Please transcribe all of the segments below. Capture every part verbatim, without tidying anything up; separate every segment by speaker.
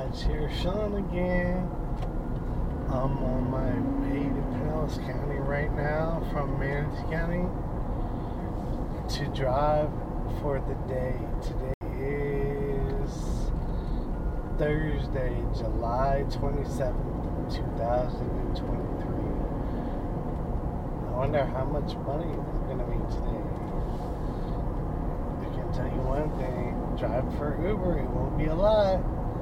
Speaker 1: It's here, Sean again. I'm on my way to Pinellas County right now from Manatee County to drive for the day. Today is Thursday, July twenty-seventh, twenty twenty-three. I wonder how much money I'm going to make today. I can tell you one thing, drive for Uber, it won't be a lot.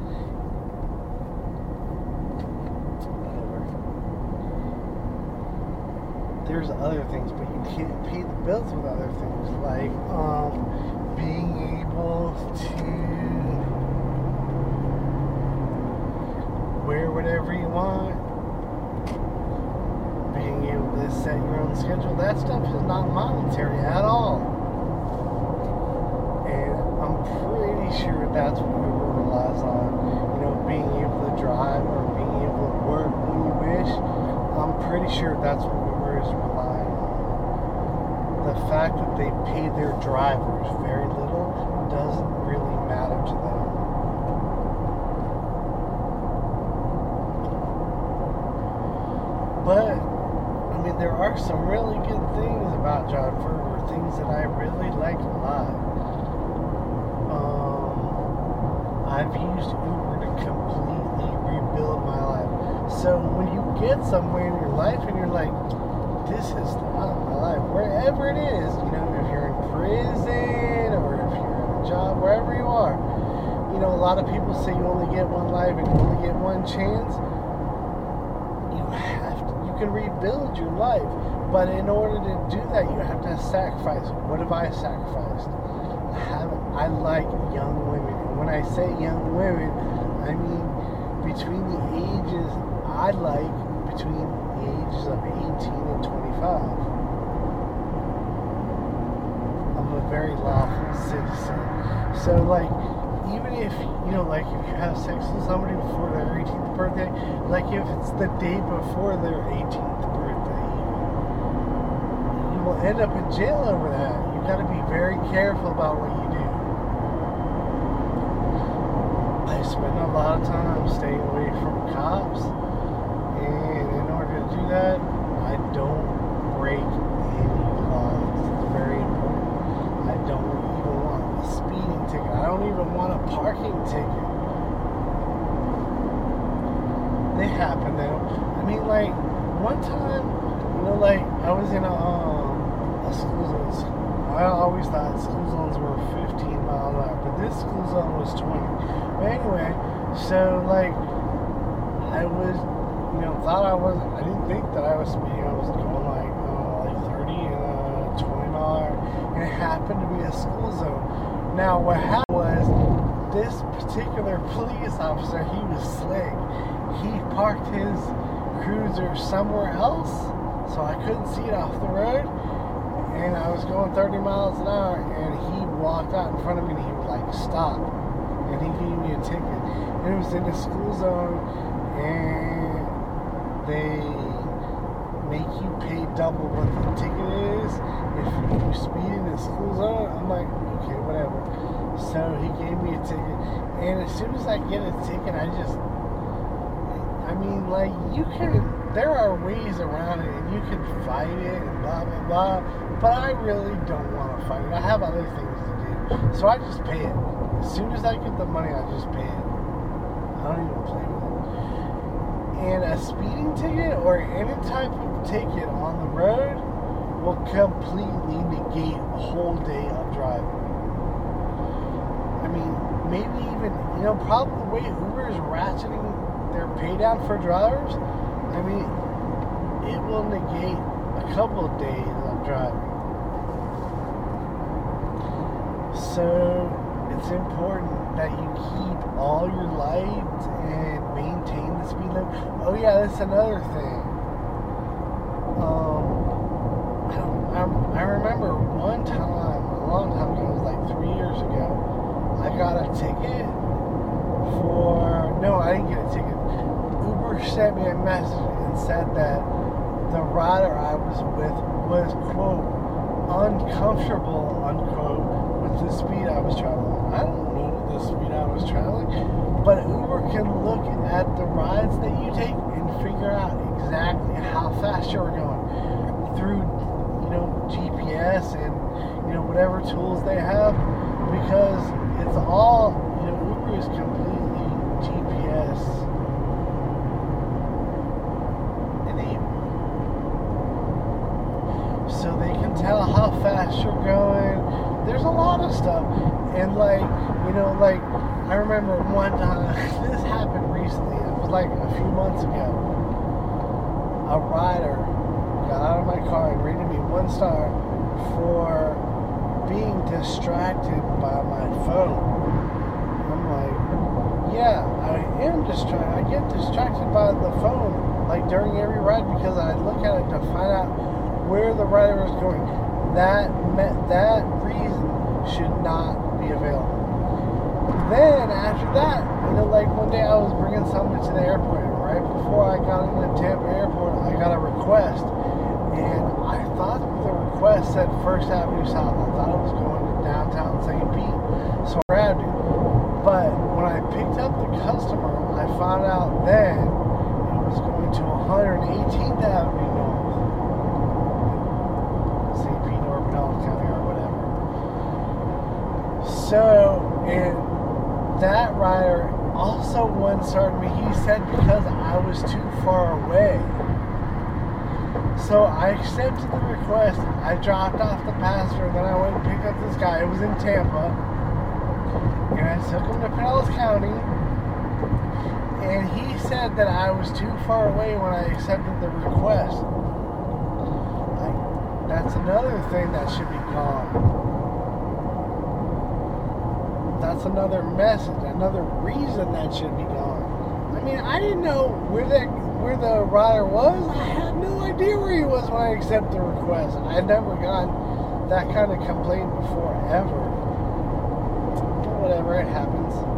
Speaker 1: There's other things, but you can't pay the bills with other things, like um, being able to wear whatever you want, being able to set your own schedule. That stuff is not monetary at all. And I'm pretty sure that's what Uber relies on. You know, being able to drive or being able to work when you wish. I'm pretty sure that's what is relying on. The fact that they pay their drivers very little doesn't really matter to them. But, I mean, there are some really good things about driving for Uber, things that I really like a lot. Um, I've used Uber to completely rebuild my life. So when you get somewhere in your life and you're like, this is not my life, wherever it is, you know, if you're in prison or if you're in a job, wherever you are, you know, a lot of people say you only get one life and you only get one chance. You have to, you can rebuild your life, but in order to do that, you have to sacrifice. What have I sacrificed? I haven't. I like young women, and when I say young women, I mean between the ages I like between the ages of eighteen and twenty-five. I'm a very lawful citizen. So, like, even if, you know, like, if you have sex with somebody before their eighteenth birthday, like, if it's the day before their eighteenth birthday, you will end up in jail over that. You got to be very careful about what you do. I spend a lot of time staying away from cops. And in order to do that, I don't break any laws. It's very important. I don't even want a speeding ticket. I don't even want a parking ticket. They happen though. I mean, like, one time, you know, like, I was in a, um, a school zone. I always thought school zones were fifteen miles an hour, but this school zone was twenty. But anyway, so, like, I was, you know, thought I was, I didn't think that I was speeding. I was going like, uh, like thirty and uh, twenty mile an hour, and it happened to be a school zone. Now, what happened was, this particular police officer, he was slick. He parked his cruiser somewhere else, so I couldn't see it off the road, and I was going thirty miles an hour, and he walked out in front of me, and he was like, stop, and he gave me a ticket. And it was in the school zone, and they make you pay double what the ticket is if you speed in the school zone. I'm like, okay, whatever. So he gave me a ticket, and as soon as I get a ticket, I just, I mean, like, you can, there are ways around it, and you can fight it, and blah, blah, blah, but I really don't want to fight it. I have other things to do, so I just pay it. As soon as I get the money, I just pay it. I don't even play with it. And a speeding ticket or any type of ticket on the road will completely negate a whole day of driving. I mean, maybe even, you know, probably the way Uber is ratcheting their pay down for drivers, I mean, it will negate a couple of days of driving. So it's important that you keep all your lights and maintain the speed limit. Oh yeah, that's another thing. Um, I don't. I, I remember one time, a long time ago, it was like three years ago. I got a ticket for. No, I didn't get a ticket. Uber sent me a message and said that the rider I was with was, quote, uncomfortable, unquote, with the speed I was traveling. I don't know the speed I was traveling, but Uber can at the rides that you take and figure out exactly how fast you're going through, you know, G P S and, you know, whatever tools they have, because it's all, you know, Uber is completely G P S enabled. So they can tell how fast you're going. There's a lot of stuff. And like, you know, like, I remember one time, this happened recently, it was like a few months ago. A rider got out of my car and rated me one star for being distracted by my phone. I'm like, yeah, I am distracted. I get distracted by the phone, like during every ride, because I look at it to find out where the rider is going. That met, that reason should not be available. Then after that, you know, like one day I was bringing somebody to the airport. Right before I got into Tampa Airport, I got a request, and I thought the request said First Avenue South. I thought it was going to downtown Saint Pete, so I grabbed it. But when I picked up the customer, I found out then it was going to one hundred eighteenth Avenue North, Saint Pete or Pinellas County or whatever. So, and that rider also one started me. He said because I was too far away. So I accepted the request. I dropped off the passenger, then I went and picked up this guy. It was in Tampa. And I took him to Pinellas County. And he said that I was too far away when I accepted the request. Like, that's another thing that should be gone. That's another message, another reason that should be gone. I mean, I didn't know where the where the rider was. I had no idea where he was when I accepted the request. I had never gotten that kind of complaint before, ever. But whatever, it happens.